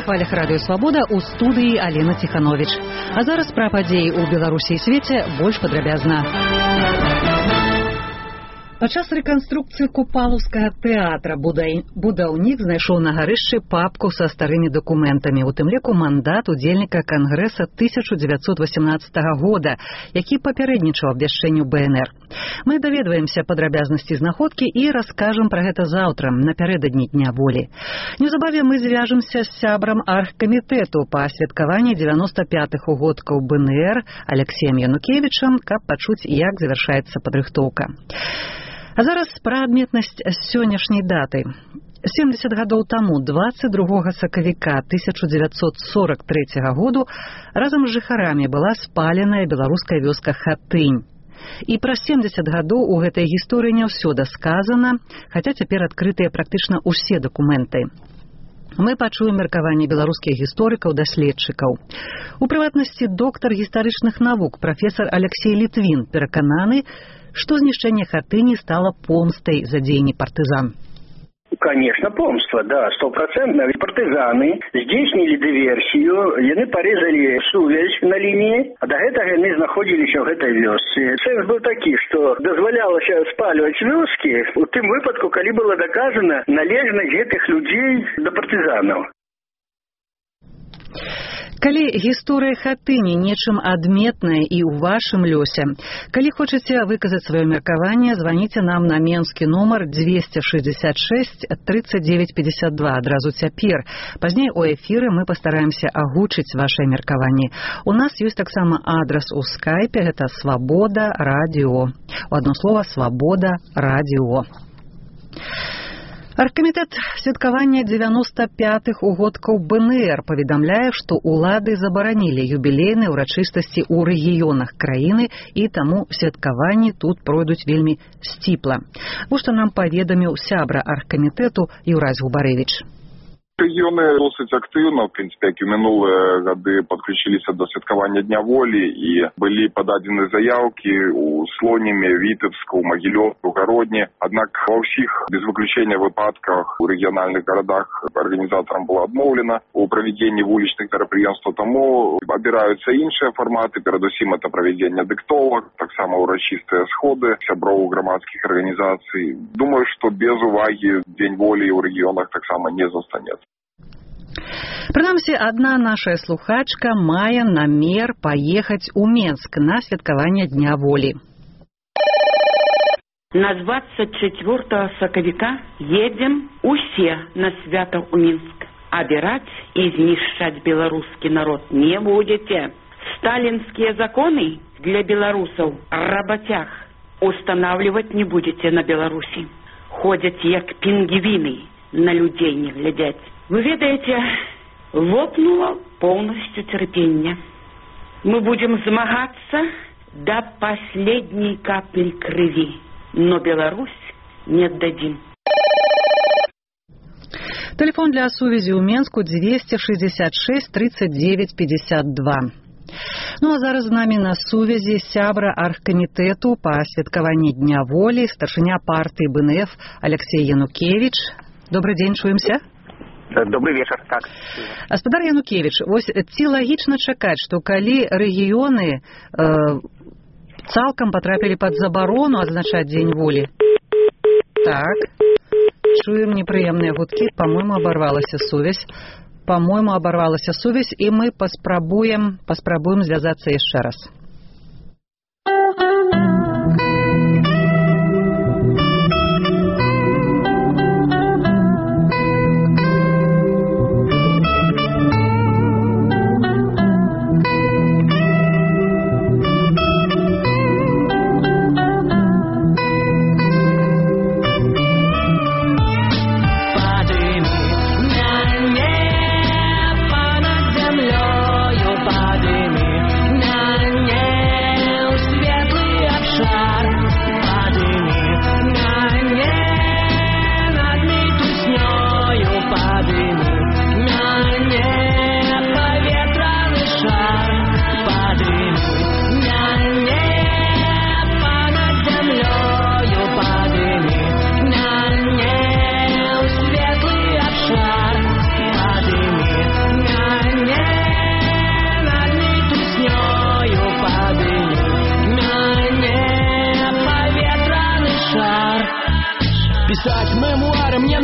хвалях радыё Свабода ў студыі Алена Ціхановіч. А зараз пра падзеі ў Беларусі і свеце больш падрабязна. Падчас рэканструкцыі Купалаўскага тэатра будаўнік знайшоў на гарышчы папку са старымі дакументамі, у тым ліку мандат удзельніка Кангрэса 1918 года, які папярэднічаў абвяшчэнню БНР. Мы даведваемся падрабязнасці знаходкі і раскажам пра гэта заўтра, напярэдадні Дня волі. Неўзабаве мы звяжемся з сябрам аргкамітэту па святкаванні 95-х угодкаў БНР Алексеем Янукевічам, каб пачуць, як завяршаецца падрыхтоўка. А зараз пра адметнасць сённяшняй даты. 70 гадоў таму, 22 сакавіка 1943 году, разам з жыхарамі была спаленая беларуская вёска Хатынь. І праз 70 гадоў у гэтай гісторыі не ўсё дасказана, хаця цяпер адкрытыя практычна ўсе дакументы. Мы пачуем меркаванне беларускіх гісторыкаў-даследчыкаў. У прыватнасці доктар гістарычных навук прафесар Алексей Літвін перакананы, што знішчэнне Хатыні стала помстай за дзеянні партызан. Конечно, помство, да, 100%. Партызаны здзейснілі дыверсію, яны парезалі сувязь на лініі, а да гэтага яны знаходзіліся ў гэтай вёсцы. Сэнс быў такі, што дазвалялася спальваць вёскі у тым выпадку, калі была даказана належнасць гэтых людзей да партызанаў. Калі гісторыя Хатыні нечым адметная і ў вашым лёсе, калі хочаце выказаць сваё меркаванне, званіце нам на менскі нумар 266 39 52 адразу цяпер. Пазней у эфіры мы пастараемся агучыць вашае меркаванне. У нас ёсць таксама адрас у скайпе, гэта Свабода Радіо. У адно слова Свабода Радіо. Аргкамітэт святкавання 95-х угодкаў БНР паведамляе, што ўлады забаранілі юбілейныя ўрачыстасці ў рэгіёнах краіны, і таму святкаванні тут пройдуць вельмі сціпла. Вось што нам паведаміў сябра аргкамітэту Юрась Губарэвіч. Рэгіёны досыць актыўна, в прынцыпе, як і мінулыя гады, падключыліся да святкавання Дня волі і былі пададзены заяўкі ў Слоніме, Вітэбску, Магілёўку, Гародні. Аднак ва ўсіх, без выключэння выпадках, у рэгіянальных гарадах арганізатарам было адмоўлена у правядзенні вулічных мерапрыемстваў, таму абіраюцца іншыя фарматы, перадусім это правядзенне дыктовак, таксама ўрачыстыя сходы сяброў грамадскіх арганізацый. Думаю, што без увагі Дзень волі ў рэгіёнах таксама не застанецца. Прынамсі, адна наша слухачка мае намер паехаць у Менск на святкаванне Дня волі. На 24 сакавіка едзем усе на свята ў Мінск. Абіраць і знішчаць беларускі народ не будзеце. Сталінскія законы для беларусаў рабацяг устанавливать не будете на Беларусі. Ходзяць як пінгвіны, на людзей не глядзяць. Вы ведаеце, лопнуло полностью терпение. Мы будем змагаться до последней капли крови, но Беларусь не отдадим. Телефон для сувязі ў Менску 266 39 52. Ну а зараз з намі на сувязі сябра аргкамітэту па святкаванні Дня волі, старшыня партыі БНФ Алексей Янукевіч. Добрый дзень, чуемся? Добрый вечер, так. Гаспадар Янукевіч, вось ці лагічна чакаць, што калі рэгіёны цалкам патрапілі пад забарону адзначаць Дзень волі? Так, чуем непрыемныя гудкі, па-мойму, абарвалася сувязь. І мы паспрабуем звязацца яшчэ раз. Падыми,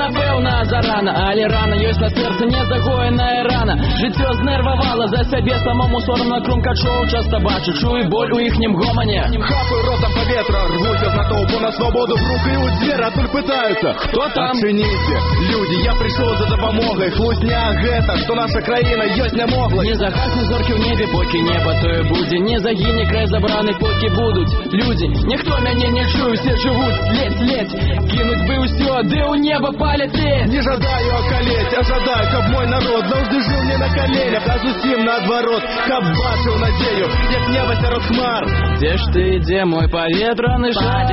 напэўна зарана, але рана ёсць на сэрцы незагоеная рана. Жыццё знервавала, за сябе самому сорамна крумкачоў часта бачу, чую боль у іхнім гомане. Хапаю ротом паветра, рвуся з натоўпу на свабоду, грукаюць дзвер, адтуль пытаюцца, хто там? Адчыніце, людзі, я прыйшоў за дапамогай. Хлусня гэта, што наша краіна ёсць нямогла. Не загасне зоркі ў небе, покі неба тое будзе, не загіне край забраны, покі будуць людзі. Ніхто мяне не чуе, усе жывуць ледзь, кінуць бы ўсё, ды ў неба паляцець. Не жадаю акалець, а жадаю, каб мой народ заўжды жыў не на каленях, а зусім наадварот, каб бачыў надзею, як неба сярод хмар. Дзе ж ты, дзе мой паветраны шар?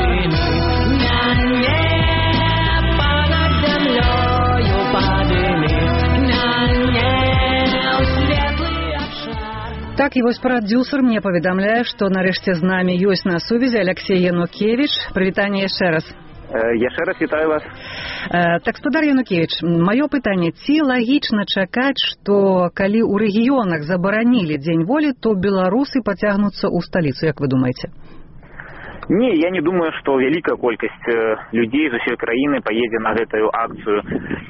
Так і вось прадзюсар мне паведамляе, што нарэшце з намі ёсць на сувязі Алексей Янукевич. Прывітанне яшчэ раз. Яшчэ раз вітаю вас. Так, спадар Янукевич, маё пытанне, ці лагічна чакаць, што калі ў рэгіёнах забаранілі дзень волі, то беларусы пацягнуцца ў сталіцу, як вы думаеце? Не, я не думаю, што вялікая колькасць людзей з усёй краіны паедзе на гэтую акцыю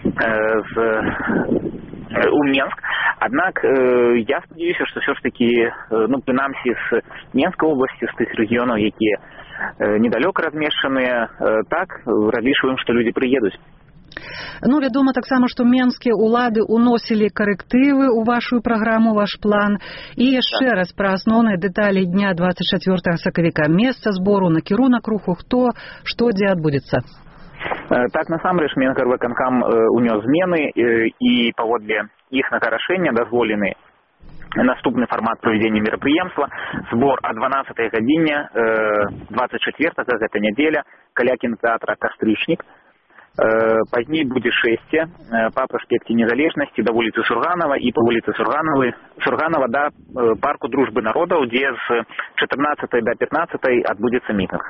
у Менск. Аднак я спадзяюся, што ўсё ж такі, прынамсі з Менскай обласці, з тых рэгіёнаў, якія недалёка размешчаныя, так разлічваем, што людзі прыедуць. Вядома таксама, што менскія ўлады ўносілі карэктывы ў вашу праграму, ваш план. І яшчэ раз пра асноўныя дэталі дня 24 сакавіка. Месца збору, накірунак руху, хто, што, дзе адбудзецца? Так, насамрэч, Менгарвыканкам унёс змены, і паводле іхнага рашэння дазволены наступны фармат правядзення мерапрыемства. Збор о 12 гадзіне 24-го, гэта нядзеля, каля кінотэатра «Кастрычнік». Пазней будзе шэсце па праспекце Незалежнасці да вуліцы Сурганова і па вуліцы Сурганова да парку Дружбы народаў, дзе з 14 да 15 адбудзецца мітынг.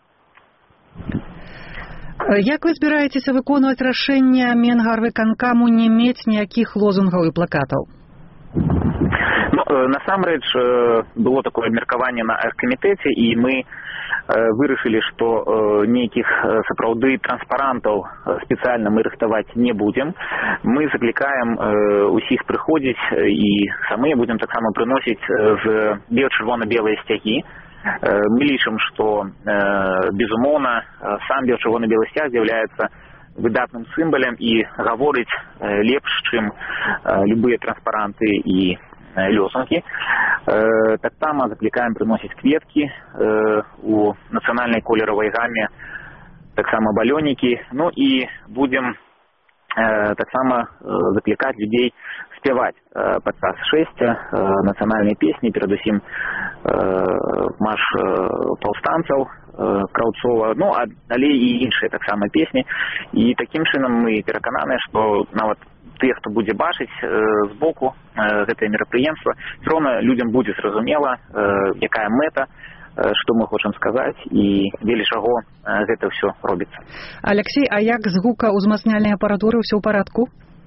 Як вы збіраецеся выконваць рашэнне Менгарвыканкаму не мець ніякіх лозунгаў і плакатаў? Насамрэч, было такое абмеркаванне на аргкамітэце, і мы вырашылі, што нейкіх сапраўды транспарантаў спецыяльна мы рыхтаваць не будзем. Мы заклікаем усіх прыходзіць, і самыя будзем таксама прыносіць з бело-чырвона-белыя сцягі. Мы лічым, што, безумоўна, сам бело-чырвона-белы сцяг з'яўляецца выдатным сімвалам і гаворыць лепш, чым любыя транспаранты і лёсункі. Таксама заклікаем прыносіць кветкі у нацыянальнай колеравай гаме, таксама балёнікі. І будзем таксама заклікаць людзей спяваць падчас шэсця нацыянальныя песні, перадусім марш паўстанцаў Краўцова, але і іншыя таксама песні. І такім чынам мы перакананыя, што нават тыя, хто будзе бачыць збоку гэтае мерапрыемства, все роўна людзям будзе зразумела, якая мэта, што мы хочам сказаць і дзеля чаго гэта ўсё робіцца. Алексей, а як з гукаўзмацняльнай апаратуры, ўсё ў парадку?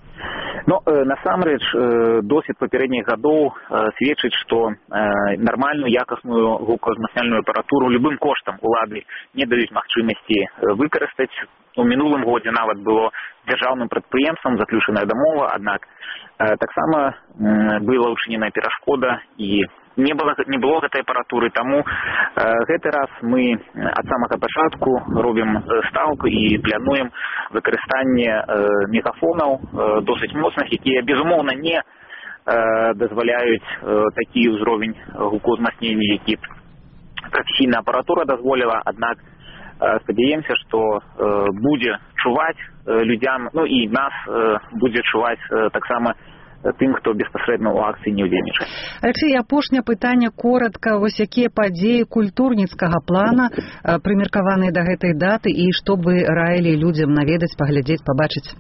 Насамрэч, досвед папярэдніх гадоў сведчыць, што нармальную якасную гукаўзмацняльную апаратуру любым коштам улады не даюць магчымасці выкарыстаць. У мінулым годзе нават было дзяржаўным прадпрыемствам заключаная дамова, аднак таксама была ўчыненая перашкода і не было гэтай апаратуры, таму гэты раз мы ад самага пачатку робім стаўку і плануем выкарыстанне мегафонаў досыць моцных, якія, безумоўна, не дазваляюць такі ўзровень гукаўзмацнення, які прафесійная апаратура дазволіла, аднак спадзяемся, што будзе чуваць людзям, і нас будзе чуваць таксама тым, хто безпасрэдна ў акцыі не ўдзельнічае. Алексей, апошняе пытанне коратка. Вось якія падзеі культурніцкага плана прымеркаваныя да гэтай даты і што б вы раілі людзям наведаць, паглядзець, пабачыць?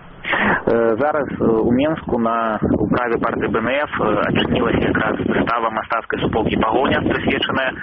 Зараз у Менску на управе партыі БНФ адчынілася якраз выстава мастацкай суполкі «Пагоня», прысвечаная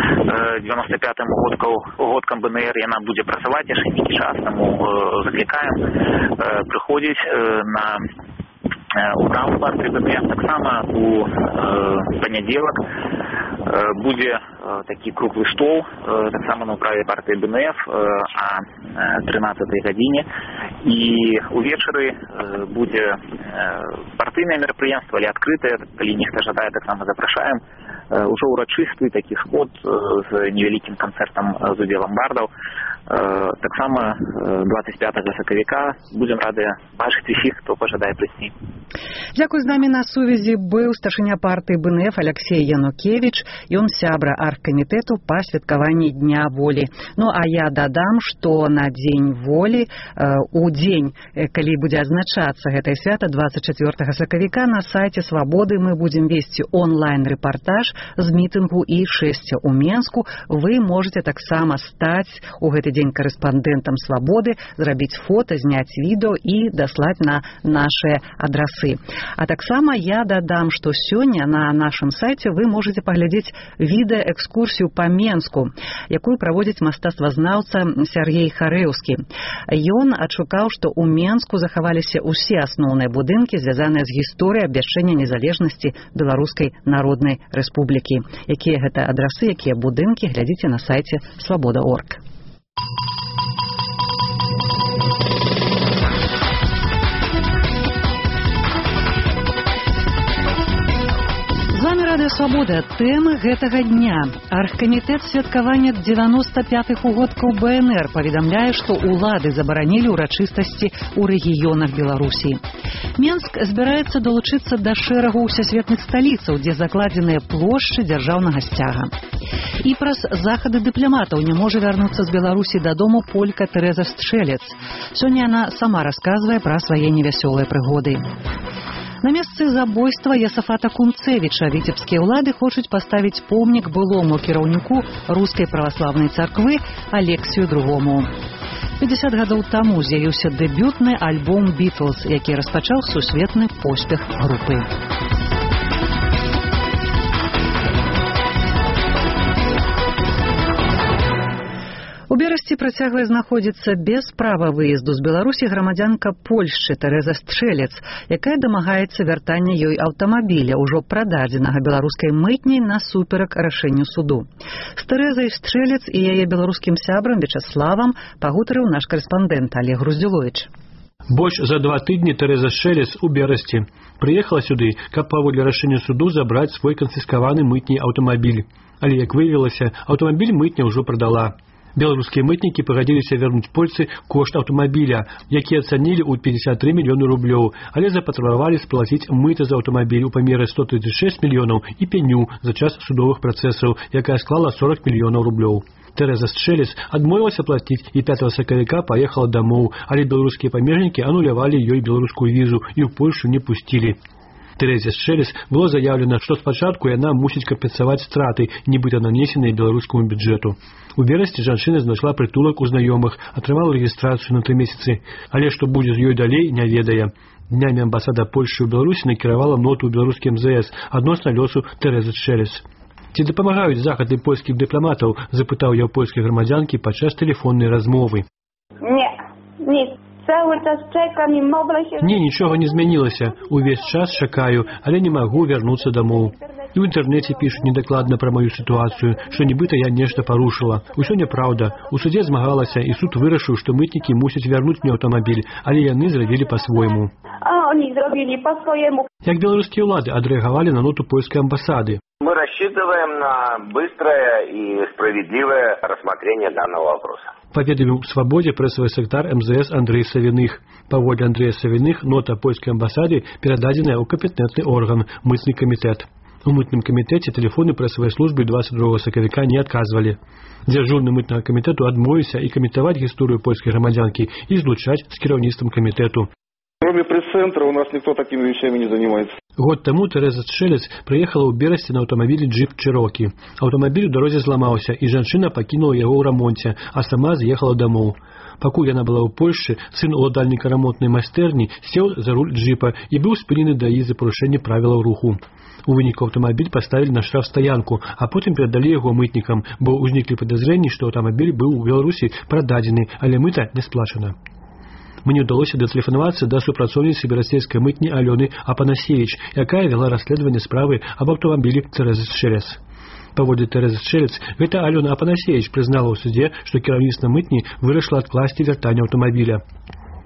95-м годкам БНР. Яна будзе працаваць яшчэ нейкі час, таму заклікаем прыходзіць на управу партыі БНФ. Таксама у панядзелак будзе такі круглы стол, таксама на управе партыі БНФ о 13 гадзіне. І увечары будзе партыйнае мерапрыемства але адкрытае, калі нехта жадае, таксама запрашаем. Ужо ўрачысты такі сход з невялікім канцэртам з удзелам бардаў. Таксама 25 сакавіка будзем рады бачыць усіх, хто пажадае прыйсці. Дзякуй, з намі на сувязі быў старшыня партыі БНФ Алексей Янукевич, ён сябра аргкамітэту па святкаванні Дня волі. Ну а я дадам, што на Дзень волі, у дзень, калі будзе адзначацца гэтае свята 24 сакавіка, на сайце Свабоды мы будзем весці онлайн-рэпартаж з мітынгу і шэсця ў Менску. Вы можете таксама стаць у гэты дзень корэспандэнтам Свабоды, зрабіць фота, зняць відэо і даслаць на нашыя адрасы. А таксама я дадам, што сёння на нашым сайце вы можете паглядзець відэаэкскурсію па Менску, якую праводзіць мастацтвазнаўца Сяргей Харэўскі. Ён адшукаў, што ў Менску захаваліся ўсе асноўныя будынкі, звязаныя з гісторыяй абвяшчэння незалежнасці Беларускай Народнай Рэспублікі. Якія гэта адрасы, якія будынкі, глядзіце на сайце свабода.орг. Радыё Свабода. Тэмы гэтага дня. Аргкамітэт святкавання 95-х угодкаў БНР паведамляе, што ўлады забаранілі ўрачыстасці ў рэгіёнах Беларусі. Менск збіраецца далучыцца да шэрагу ўсесветных сталіцаў, дзе закладзеныя плошчы дзяржаўнага сцяга. І праз захады дыпламатаў не можа вярнуцца з Беларусі дадому полька Тэрэза Стрэлец. Сёння яна сама расказвае пра свае невясёлыя прыгоды. На месцы забойства Ясафата Кунцевіча віцебскія ўлады хочуць паставіць помнік былому кіраўніку рускай праваслаўнай царквы Алексію II. 50 гадоў таму з'явіўся дэбютны альбом «Бітлз», які распачаў сусветны поспех групы. У Берасці працягвае знаходзіцца без права выезду з Беларусі грамадзянка Польшчы Тэрэза Стрэлец, якая дамагаецца вяртання ёй аўтамабіля, ужо прададзенага беларускай мытняй насуперак рашэнню суду. З Тэрэзай Стрэлец і яе беларускім сябрам Вячаславам пагутарыў наш корэспандэнт Олег Груздзіловіч. Больш за 2 тыдні Тэрэза Стрэлец у Берасці прыехала сюды, каб паводле рашэння суду забраць свой канфіскаваны мытняй аўтамабіль. Але, як выявілася, аўтамабіль мытня ўжо прадала. Беларускія мытнікі пагадзіліся вярнуць польцы кошт аўтамабіля, які ацанілі ў 53 мільёны рублёў, але запатрабавалі сплаціць мыта за аўтамабіль у памеры 136 мільёнаў і пеню за час судовых працэсаў, якая склала 40 мільёнаў рублёў. Тэрэза Стрэлец адмовілася плаціць і 5 сакавіка паехала дамоў, але беларускія памежнікі анулявалі ёй беларускую візу і ў Польшу не пусцілі. Тэрэзе Стрэлец было заявлена, што спачатку яна мусіць кампенсаваць страты, нібыта нанесеныя беларускаму бюджэту. У Берасці жанчына знайшла прытулак у знаёмых, атрымала рэгістрацыю на 3 месяцы, але што будзе з ёй далей, не ведае. Днямі амбасада Польшчы ў Беларусі накіравала ноту ў беларускі МЗС адносна лёсу Тэрэзы Стрэлец. Ці дапамагаюць захады польскіх дыпламатаў, запытаў я ў польскай грамадзянкі падчас тэлефоннай размовы. Не. Cały czas czekam i modlę się... Nie, нічога не змянілася. Увесь час чакаю, але не магу вярнуцца дамоў. І ў інтэрнэце пішуць недакладна пра маю сітуацыю, што нібыта я нешта парушыла. Усё няпраўда. У судзе змагалася, і суд вырашыў, што мытнікі мусяць вярнуць мне аўтамабіль, але яны зрабілі па-свойму. Они зробили по-своему. Як беларускія ўлады адрэагавалі на ноту польскай амбасады? Мы рассчитываем на быстрое и справедливое рассмотрение данного вопроса. Паведаміў у Свабодзе прэсавы сакратар МЗС Андрэй Савіных. Паводле Андрэя Савіных, нота польскай амбасады перададзеная ў кампетэнтны орган мытны камітэт. У мытным камітэце тэлефоны прэсавай службы 22 сакавіка не адказвалі. Дзяжурны мытнага камітэту адмовіўся і каментаваць гісторыю польскай грамадзянкі і злучаць з кіраўніцтвам камітэту. Кроме пресс-центра у нас никто такими вещами не занимается. Год таму Тэрэза Стрэлец прыехала ў Берасці на аўтамабілі джип Чирокі. Аўтамабіль у дарозе зламаўся, і жанчына пакінула яго ў рамонце, а сама з'ехала дамоў. Пакуль яна была ў Польшчы, сын уладальніка рамонтнай майстэрні сеў за руль джипа і быў спынены даі за парушэнне правілаў руху. У выніку аўтамабіль паставілі на штрафстаянку, а потым перадалі яго мытнікам, бо ўзніклі падазрэнні, што аўтамабіль быў у Беларусі прададзены, але мыта не сплачана. Мне ўдалося датэлефанавацца да супрацоўніцы берасцейскай мытні Алёны Апанасевіч, якая вяла расследаванне справы аб аўтамабілі Тэрэзы Стрэлец. Паводле Тэрэзы Стрэлец, гэта Алёна Апанасевіч прызнала ў судзе, што кіраўніцтва мытні вырашыла адкласці вяртанне аўтамабіля.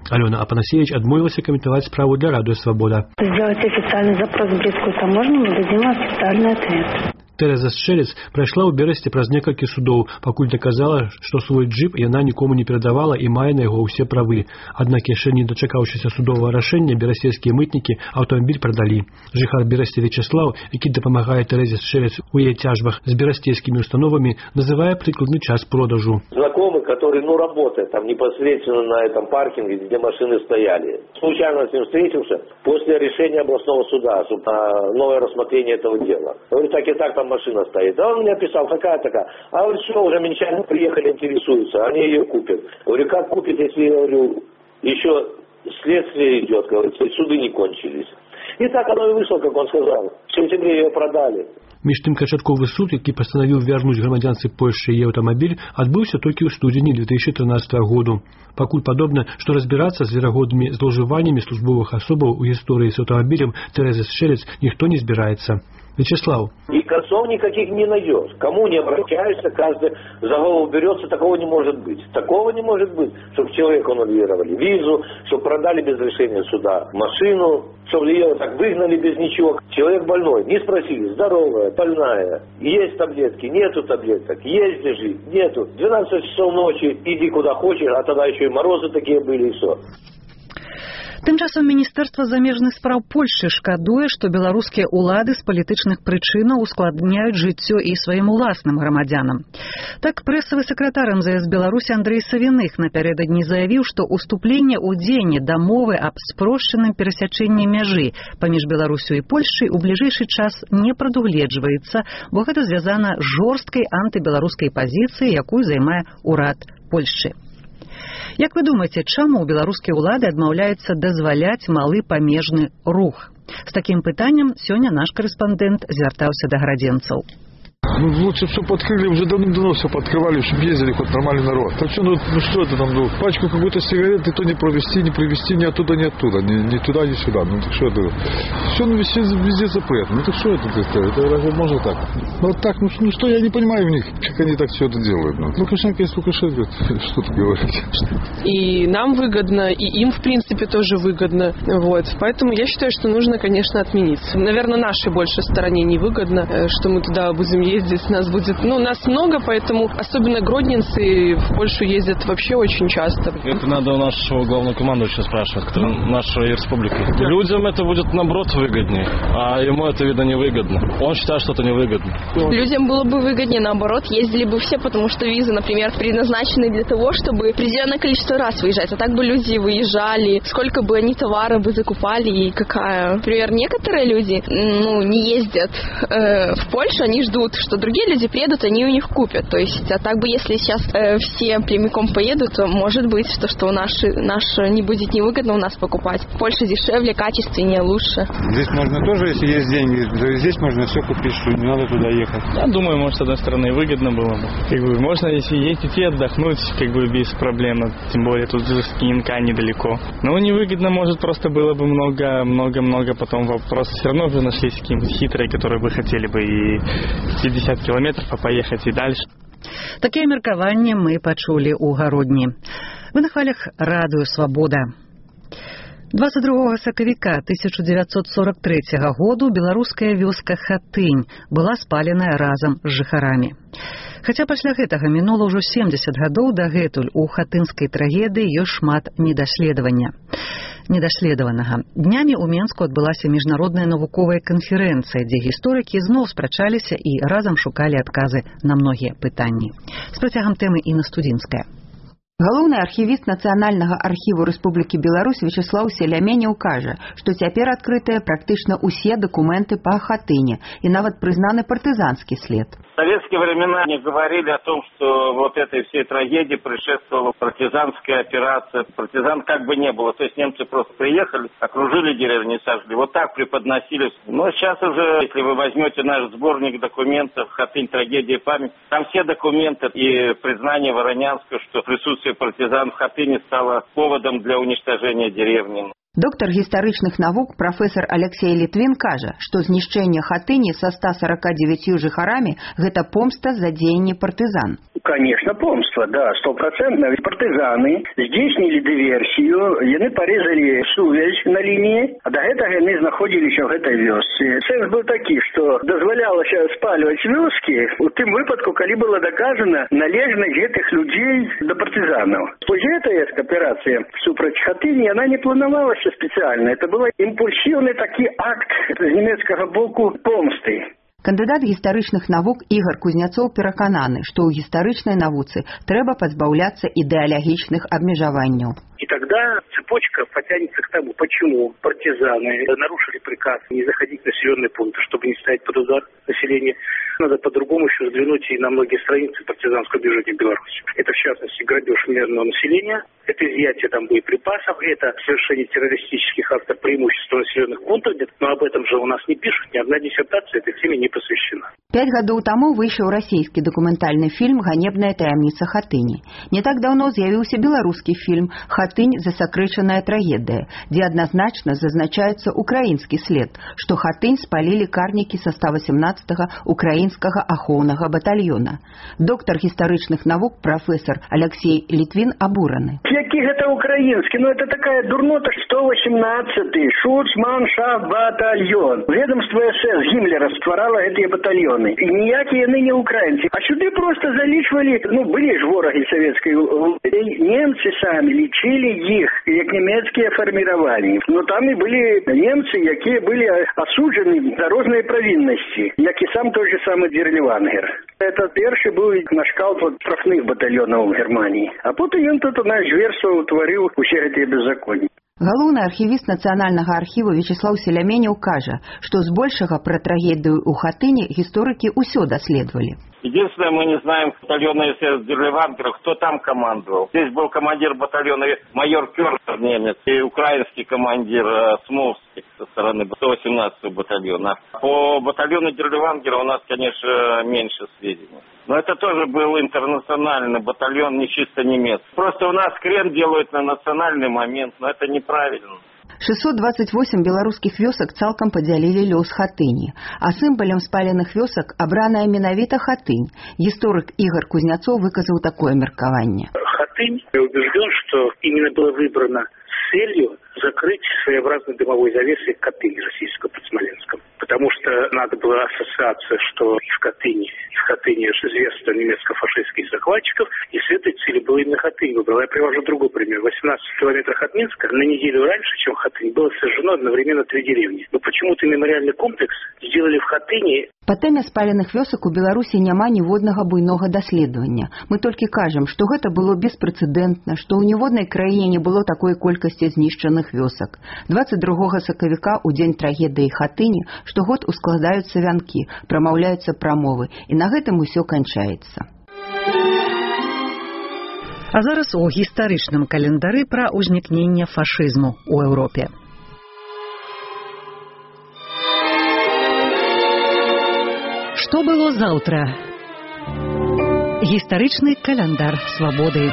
Алена Апанасевич адмовілася каментаваць справу для Радио Свобода. Сделать официальный запрос в Брестскую таможню, мы дадим официальный ответ. Тэрэза Шэлес прайшла ў Берасці праз некалькі судоў, пакуль даказала, што свой джип яна нікому не перадавала і мае на яго ўсе правы. Аднак яшчэ не дачакаўшыся судовага рашэння, берасцейскія мытнікі аўтамабіль прадалі. Жыхар Берасці Вячеслав, які дапамагае Тэрэзе Шэлес у яе цяжбах з берасцейскімі установамі, называе прыкладны час продажу. Знакомый, который, работает там непосредственно на этом паркинге, где машины стояли. Случайно с ним встретился после решения областного суда на новое рассмотрение этого дела. Говорит, так и так там машина стоит. А он мне писал, такая-такая. А говорит, все, уже минчане приехали, интересуются, они ее купят. Говорю, как купят, если, говорю, еще следствие идет, говорится, суды не кончились. И так оно и вышло, как он сказал. В сентябре ее продали. Між тым, канчатковы суд, які пастанавіў вярнуць грамадзянцы Польшчы яе аўтамабіль, адбыўся толькі ў студзені 2013 году. Пакуль падобна, што разбірацца з верагоднымі злоўжываннямі службовых асобаў у гісторыі з аўтамабілем Тэрэзы Шэлес ніхто не збіраецца. Вячеслав. И концов никаких не найдешь. Кому не обращаешься, каждый за голову берется, такого не может быть. Такого не может быть, чтобы человеку аннулировали визу, чтобы продали без решения суда машину, чтобы ее так выгнали без ничего. Человек больной, не спросили, здоровая, больная, есть таблетки, нету таблеток, есть лежит, нету. 12 часов ночи, иди куда хочешь, а тогда еще и морозы такие были, и все. Тым часам Міністэрства замежных спраў Польшчы шкадуе, што беларускія ўлады з палітычных прычынаў ускладняюць жыццё і сваім уласным грамадзянам. Так, прэсавы сакратар МЗС Беларусі Андрэй Савіных напярэдадні заявіў, што уступленне ў дзеянне дамовы аб спрошчаным перасячэнні мяжы паміж Беларусю і Польшчай у бліжэйшы час не прадугледжваецца, бо гэта звязана з жорсткай антыбеларускай пазіцыяй, якую займае ўрад Польшчы. Як вы думаеце, чаму беларускія ўлады адмаўляюцца дазваляць малы памежны рух? З такім пытаннем сёння наш корэспандэнт звяртаўся да градзенцаў. Лучше все подкрыли, уже давно все подкрывали, чтобы ездили хоть нормальный народ. Так что, что это там, пачку какой-то сигареты, то не провести, не привезти ни оттуда, ни оттуда, ни туда, ни сюда. Так что это? Все везде запрет. Так что это разве можно так? Вот так, что я не понимаю в них, как они так все это делают. Лукашенко есть Лукашенко, что ты говоришь? И нам выгодно, и им, в принципе, тоже выгодно. Вот. Поэтому я считаю, что нужно, конечно, отменить. Наверное, нашей больше стороне невыгодно, что мы туда будем ездить. Нас будет, нас много, поэтому особенно гродненцы в Польшу ездят вообще очень часто. Это надо у нашего главного командующего спрашивать, который нашей республики. Людям это будет, наоборот, выгоднее, а ему это, видно, невыгодно. Он считает, что это невыгодно. Людям было бы выгоднее, наоборот, ездили бы все, потому что визы, например, предназначены для того, чтобы определенное количество раз выезжать. А так бы люди выезжали, сколько бы они товара бы закупали и какая. Например, некоторые люди, не ездят в Польшу, они ждут, что другие люди приедут, они у них купят. То есть, а так бы, если сейчас все прямиком поедут, то может быть, что наш не будет невыгодно у нас покупать. В Польше дешевле, качественнее, лучше. Здесь можно тоже, если есть деньги, здесь можно все купить, что не надо туда ехать. Я думаю, может, с одной стороны, выгодно было бы. Можно, если ездить и отдохнуть, без проблем. Тем более, тут с КНК недалеко. Но невыгодно, может, просто было бы много потом вопросов. Все равно бы нашлись какие-нибудь хитрые, которые бы хотели бы и 50 километров поехать и дальше. Такие меркаванні мы пачулі ў гародні. Вы на хвалях Радыё Свабода. 22 сакавіка 1943 году беларуская вёска Хатынь была спаленая разам з жыхарамі. Хаця пасля гэтага мінула ўжо 70 гадоў, дагэтуль у хатынскай трагедыі ёсць шмат недаследаванага. Днямі ў Менску адбылася міжнародная навуковая канферэнцыя, дзе гісторыкі зноў спрачаліся і разам шукалі адказы на многія пытанні. З працягам тэмы Інна Студзінская. Галоўны архівіст Нацыянальнага архіву Рэспублікі Беларусь Вячеслав Селяменеў кажа, што цяпер адкрытыя практычна ўсе дакументы па Хатыне і нават прызнаны партызанскі след. В советские времена не говорили о том, что вот этой всей трагедии предшествовала партизанская операция. Партизан как бы не было. То есть немцы просто приехали, окружили деревню и сожгли. Вот так преподносили. Но сейчас уже, если вы возьмете наш сборник документов «Хатынь. Трагедия и память», там все документы и признание Воронянского, что присутствие партизан в Хатыни стало поводом для уничтожения деревни. Доктар гістарычных навук прафесор Алексей Літвін кажа, што знішчэнне Хатыні са 149 жыхарамі – гэта помста за дзеянні партызан. Конечно, помста, да, 100%. Партизаны здзейснілі дыверсію, яны парезалі сувязь на лінії, а да гэтага яны знаходзіліся ў гэтай вёсцы. Сэнс быў такі, што дазвалялася спальваць вёскі у тым выпадку, калі была доказана належнасць гэтых людзей да партызанаў. Гэтая аперацыя супраць Хатыні, яна не планавалася спецыяльна. Это был імпульсіўны такі акт з нямецкага боку помсты. Кандыдат гістарычных навук Ігор Кузняцоў перакананы, што ў гістарычнай навуцы трэба пазбаўляцца ідэалагічных абмежаванняў. И тогда цепочка потянется к тому, почему партизаны нарушили приказ не заходить в населенные пункты, чтобы не ставить под удар население. Надо по-другому еще взглянуть и на многие страницы партизанского движения в Беларуси. Это, в частности, грабеж мирного населения, это изъятие там боеприпасов, это совершение террористических актов преимущества населенных пунктов. Но об этом же у нас не пишут, ни одна диссертация этой теме не посвящена. 5 гадоў таму выйшаў расійскі дакументальны фільм «Ганебная таямніца Хатыні». Не так даўно з'явіўся беларускі фільм «Хатынь. Засакрэчаная трагедыя», дзе адназначна зазначаецца украінскі след, што Хатынь спалілі карнікі са 118-га украінскага ахоўнага батальёна. Доктар гістарычных навук прафесор Алексей Літвін абураны. Які гэта украінскі? Ну, это такая дурнота. 118-й шуцманшафт батальён. Ведомство СС Гімлера стварала гэтыя батальёны. І ніякія яны не украінцы. А сюды просто залічвалі, былі ж ворагі савецкай улады. Немцы самі лічылі іх як нямецкія фарміраванні. Но там і былі немцы, якія былі асуджаны за розныя правіннасці, як і сам той же самы Дерлевангер. Это першы быў нашкалт штрафных батальёнаў у Германії. А потым ён тут на зверства ўтварыў усе гэтыя беззаконні. Галоўны архівіст Нацыянальнага архіву Вячеслав Селяменеў кажа, што збольшага пра трагедыю ў Хатыні гісторыкі ўсё даследавалі. Единственное, мы не знаем батальона СС Дерлевангера, кто там командовал. Здесь был командир батальона майор Кёртер, немец, и украинский командир Смовский со стороны 118-го батальона. По батальону Дерлевангера у нас, конечно, меньше сведений. Но это тоже был интернациональный батальон, не чисто немецкий. Просто у нас крен делают на национальный момент, но это неправильно. 628 беларускіх вёсак цалкам падзялілі лёс Хатыні, а сімвалам спаленых вёсак абраная менавіта Хатынь. Гісторык Ігор Кузняцоў выказаў такое меркаванне. Хатынь, я убежден, что именно было выбрано с целью закрыть своеобразной дымовой завесой Хатынь российского под Смоленском. Потому что надо была ассоциация, что в Хатыни известно немецко-фашистских захватчиков, и с этой целью было именно Хатынь выбрала. Я привожу другой пример. В 18 километрах от Минска, на неделю раньше, чем Хатынь, было сожжено одновременно 3 деревни. Но почему-то мемориальный комплекс сделали в Хатыни. Па тэме спаленых вёсак у Беларусі няма ніводнага буйнога даследавання. Мы толькі кажам, што гэта было беспрэцэдэнтна, што ў ніводнай краіне не было такой колькасці знішчаных вёсак. 22 сакавіка у дзень трагедыі Хатыні штогод ускладаюцца вянкі, прамаўляюцца прамовы, і на гэтым усё канчаецца. А зараз у гістарычным календары пра ўзнікненне фашызму ў Еўропе. Што было заўтра? Гістарычны каляндар свабоды.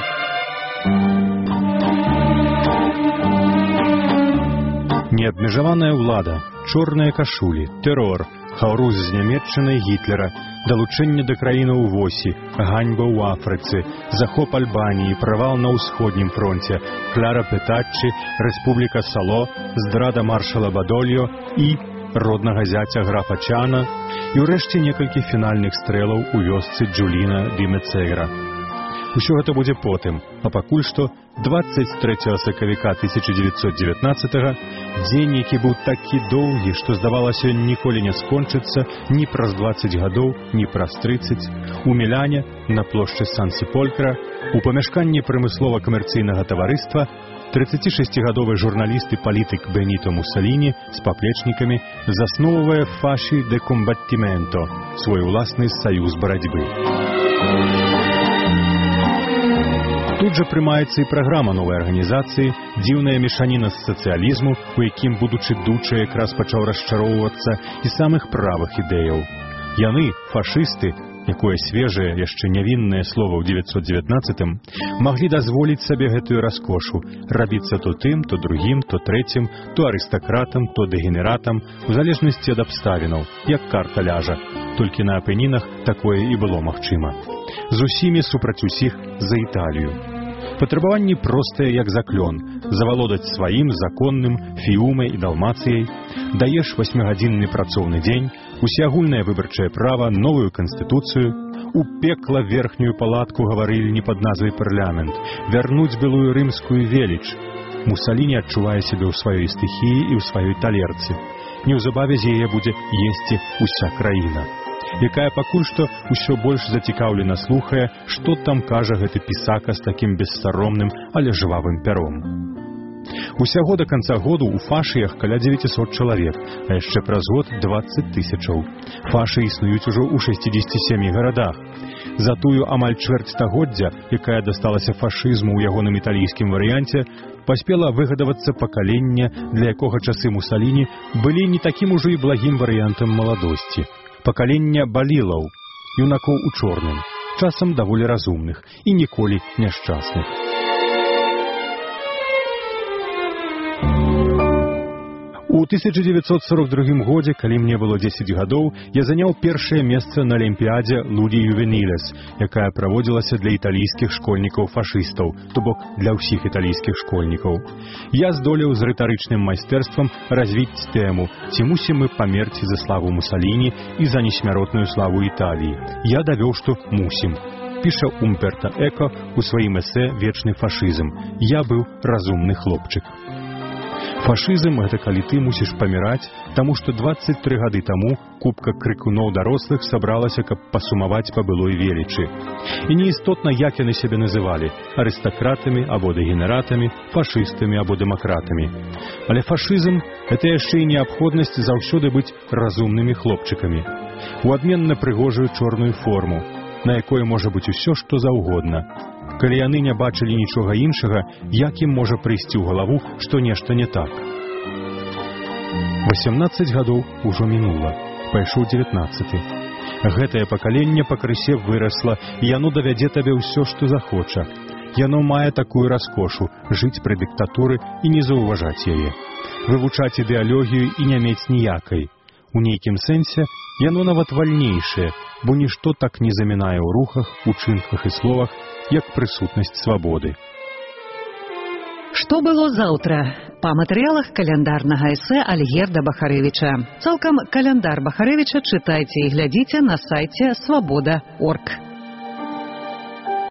Неабмежаваная ўлада, чорныя кашулі, тэрор, хаўруз з Нямецчынай Гітлера, далучэнне да краіны ў восі, ганьба ў Афрыцы, захоп Альбаніі, правал на ўсходнім фронце, Кляра Петаччі, рэспубліка Сало, здрада маршала Бадольо і роднага зяця графа Чана і ўрэшце некалькі фінальных стрэлаў у вёсцы Джуліна ді Мецейра. Усё гэта будзе потым, а пакуль што 23 сакавіка 1919-го, дзень, які быў такі доўгі, што здавалася ніколі не скончыцца ні праз 20 гадоў, ні праз 30, у Міляне, на плошчы Сан-Сіполькра, у памяшканні прамыслова-камерцыйнага таварыства 36-гадовы журналіст і палітык Беніто Мусаліні з паплечнікамі засноўвае Фаші де Комбаттіменто, свой уласны саюз барацьбы. Тут жа прымаецца і праграма новай арганізацыі, дзіўная мешаніна з сацыялізму, у якім будучы дуча якраз пачаў расчароўвацца і самых правых ідэяў. Яны, фашысты, якое свежае, яшчэ нявіннае слова ў 919-м, маглі дазволіць сабе гэтую раскошу, рабіцца то тым, то другім, то трэцім, то арыстакратам, то дэгенератам, у залежнасці ад абставінаў, як карта ляжа. Толькі на апенінах такое і было магчыма. З усімі супраць усіх за Італію. Патрабаванні простыя, як заклён, завалодаць сваім законным фіумай і далмацыяй, даеш 8-гадзінны працоўны дзень, усеагульнае выбарчае права, новую канстытуцыю, у пекла верхнюю палатку гаварыльні пад назвай парламент, вярнуць былую рымскую веліч. Мусаліні адчувае сябе ў сваёй стыхіі і ў сваёй талерцы. Неўзабаве з яе будзе есці ўся краіна, якая пакуль што ўсё больш зацікаўлена слухае, што там кажа гэты пісака з такім бессаромным, але жвавым пяром. Усяго да канца году ў фашыях каля 900 чалавек, а яшчэ праз год 20 000. Фашы існуюць ужо ў 67 гарадах. За тую амаль чвэрць стагоддзя, якая дасталася фашызму ў ягоным італійскім варыянце, паспела выгадавацца пакаленне, для якога часы Мусаліні былі не такім ужо і благім варыянтам маладосці. Пакаленне балілаў, юнакоў у чорным, часам даволі разумных і ніколі няшчасных. У 1942 годзе, калі мне было 10 гадоў, я заняў першае месца на Алімпіядзе Луді Ювенілес, якая праводзілася для італійскіх школьнікаў-фашыстаў, то бок для ўсіх італійскіх школьнікаў. Я здолеў з рытарычным майстэрствам развіць тэму, ці мусім мы памерці за славу Мусаліні і за несмяротную славу Італіі. Я давёў, што мусім. Піша Умберто Эко у сваім эсэ «Вечны фашызм». Я быў разумны хлопчык. Фашызм – гэта калі ты мусіш паміраць, таму што 23 гады таму купка крыкуноў дарослых сабралася, каб пасумаваць па былой велічы. І неістотна, як яны сябе называлі – арыстакратамі або дэгенератамі, фашыстамі або дэмакратамі. Але фашызм – гэта яшчэ і неабходнасць заўсёды быць разумнымі хлопчыкамі. У адмен на прыгожую чорную форму, на якой можа быць усё, што заўгодна. Калі яны не бачылі нічога іншага, як ім можа прыйсці ў галаву, што нешта не так. 18 гадоў ужо мінула, пайшоў 19. Гэтае пакаленне пакрысе вырасла, і яно давядзе табе ўсё, што захоча. Яно мае такую раскошу жыць пры дыктатуры і не заўважаць яе, вывучаць ідэалогію і не мець ніякай. У нейкім сэнсе яно нават вальнейшае, бо нішто так не замінае ў рухах, учынках і словах, як прысутнасць свабоды. Што было заўтра? Па матэрыялах каляндарнага эсэ Альгерда Бахарэвіча. Цалкам каляндар Бахарэвіча чытайце і глядзіце на сайце свабода.орг.